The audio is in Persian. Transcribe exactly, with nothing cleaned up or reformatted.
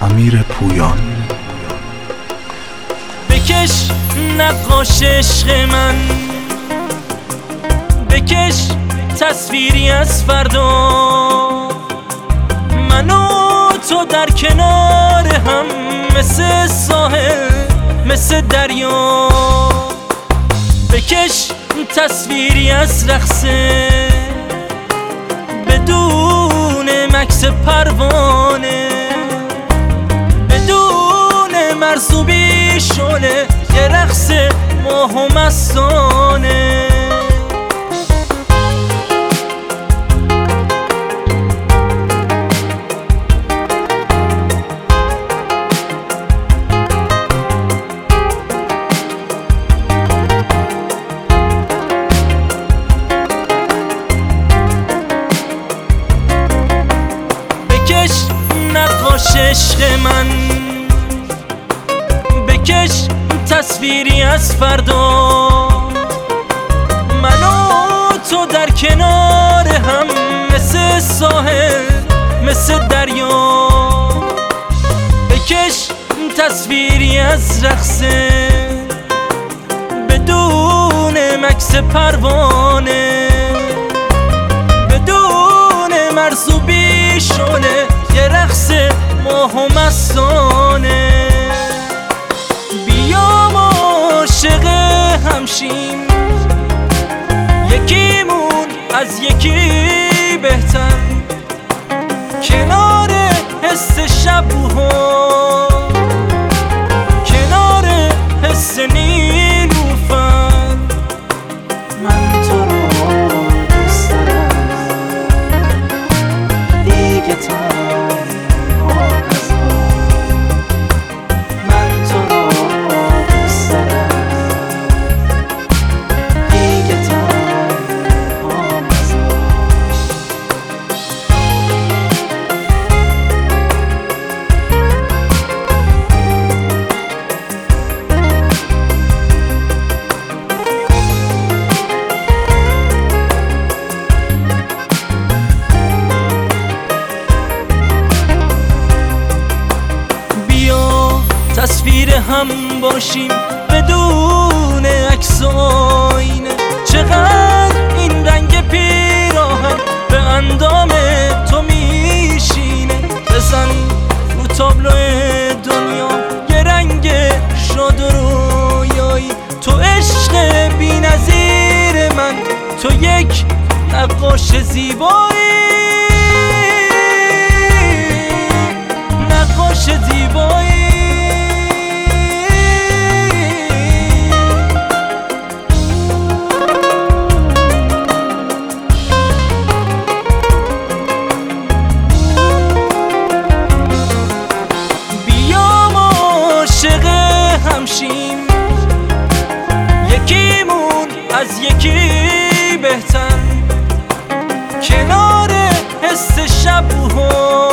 امیر پویان. بکش نقاش عشق من، بکش تصویری از فردا، من و تو در کنار هم مثل ساحل مثل دریا. بکش تصویری از رقصه بدون مکس پروانه، بدون مرزوبی شله یه رقص ماه و مستانه. بکش نقاش عشق من، بکش تصویری از فردا، من و تو در کنار هم مثل ساحل مثل دریا. بکش تصویری از رقصه بدون مکس پروانه، بدون مرزوبی شله یه رقص ماه و مستانه. بیا ما عاشق همشیم، یکیمون از یکی بهتر، کنار حس شبوها، کنار حس نیلوفر. من تو رو دوست دارم دیگه تا تصویر هم باشیم بدون عکس و آینه. چقدر این رنگ پیراهن به اندام تو میشینه. بزن رو تابلو دنیا یه رنگ شاد و رویایی، تو عشق بی نظیر من، تو یک نقاش زیبایی، نقاش زیبایی. همشیم یکیمون از یکی بهتر، کنار حس شبوها،